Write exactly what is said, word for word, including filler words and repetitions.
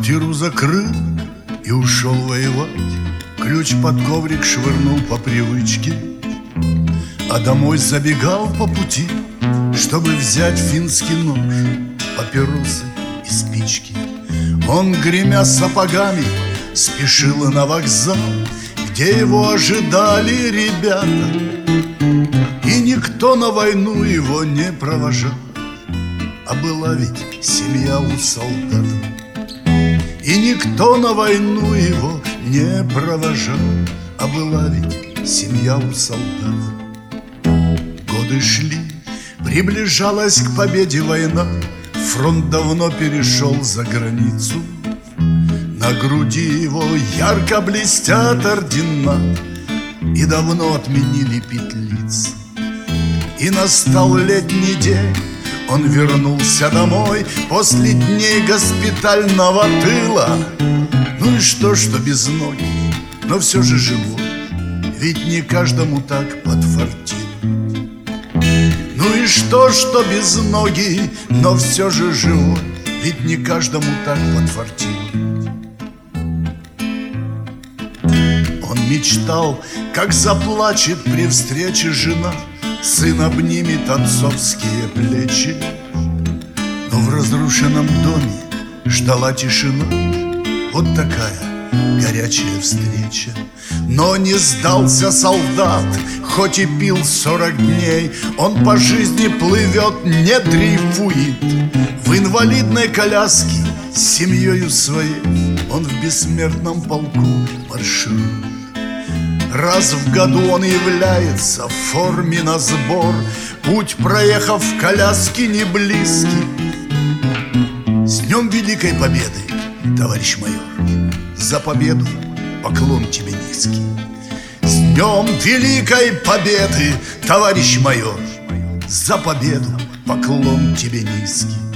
Квартиру закрыл и ушел воевать. Ключ под коврик швырнул по привычке, а домой забегал по пути, чтобы взять финский нож, папиросы и спички. Он, гремя сапогами, спешил на вокзал, где его ожидали ребята, и никто на войну его не провожал. А была ведь семья у солдата, и никто на войну его не провожал. А была ведь семья у солдата. Годы шли, приближалась к победе война. Фронт давно перешел за границу. На груди его ярко блестят ордена, и давно отменили петлицы. И настал летний день, он вернулся домой после дней госпитального тыла. Ну и что, что без ноги, но все же живой, ведь не каждому так подфартило. Ну и что, что без ноги, но все же живой, ведь не каждому так подфартило. Он мечтал, как заплачет при встрече жена, сын обнимет отцовские плечи. Но в разрушенном доме ждала тишина. Вот такая горячая встреча. Но не сдался солдат, хоть и пил сорок дней. Он по жизни плывет, не дрейфует. В инвалидной коляске с семьей своей он в бессмертном полку марширует. Раз в году он является в форме на сбор, путь проехав в коляске не близкий. С днем Великой Победы, товарищ майор, за победу поклон тебе низкий. С днем Великой Победы, товарищ майор, за победу поклон тебе низкий.